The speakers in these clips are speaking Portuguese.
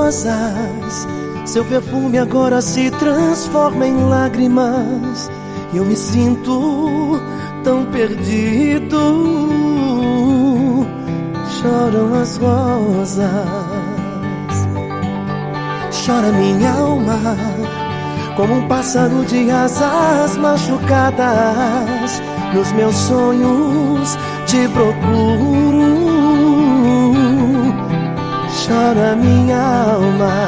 rosas. Seu perfume agora se transforma em lágrimas e eu me sinto tão perdido. Choram as rosas, chora minha alma, como um pássaro de asas machucadas. Nos meus sonhos te procuro. Chora minha alma,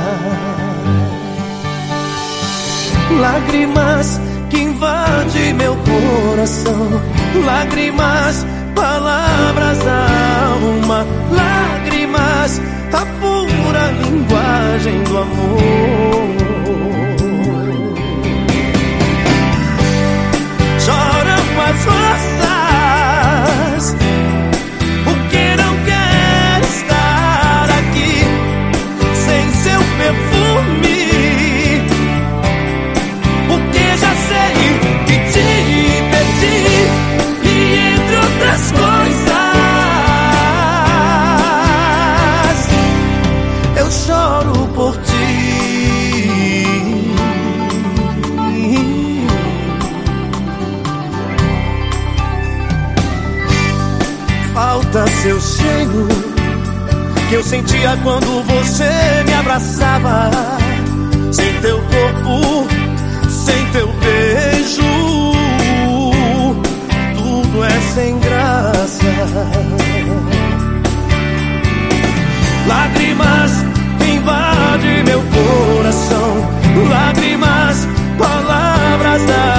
lágrimas que invadem meu coração, lágrimas, palavras da alma, lágrimas, a pura linguagem do amor. Choram as rosas, porque não quer estar aqui sem seu perfume, porque já sei que te perdi, e entre outras coisas eu choro por ti. Falta seu cheiro que eu sentia quando você me abraçava. Sem teu corpo, sem teu beijo, tudo é sem graça. Lágrimas invadem meu coração, lágrimas, palavras da